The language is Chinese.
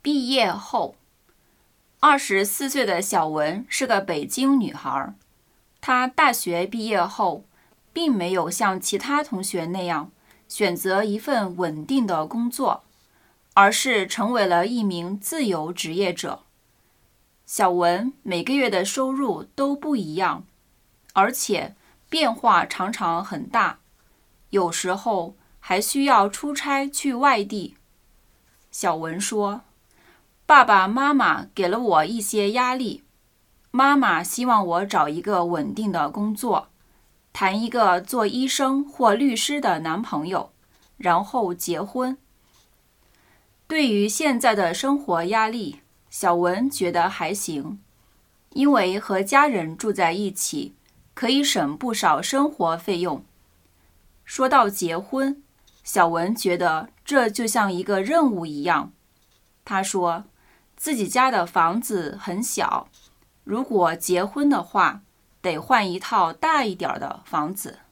毕业后，24岁的小文是个北京女孩。她大学毕业后，并没有像其他同学那样选择一份稳定的工作，而是成为了一名自由职业者。小文每个月的收入都不一样，而且变化常常很大，有时候还需要出差去外地。小文说，爸爸妈妈给了我一些压力，妈妈希望我找一个稳定的工作，谈一个做医生或律师的男朋友，然后结婚。对于现在的生活压力，小文觉得还行，因为和家人住在一起，可以省不少生活费用。说到结婚，小文觉得这就像一个任务一样。他说，自己家的房子很小，如果结婚的话，得换一套大一点的房子。